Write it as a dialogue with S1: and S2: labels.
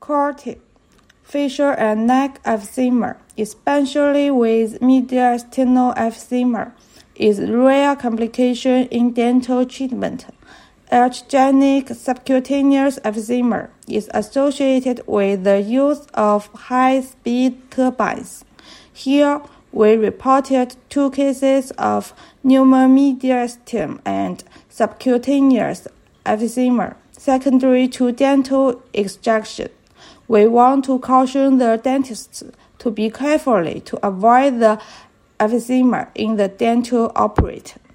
S1: carotid, facial and neck emphysema, especially with mediastinal emphysema, is a rare complication in dental treatment. Arterogenic subcutaneous emphysema is associated with the use of high-speed turbines. Here, we reported 2 cases of pneumomediastinum and subcutaneous emphysema secondary to dental extraction. We want to caution the dentists to be careful to avoid the emphysema in the dental operate.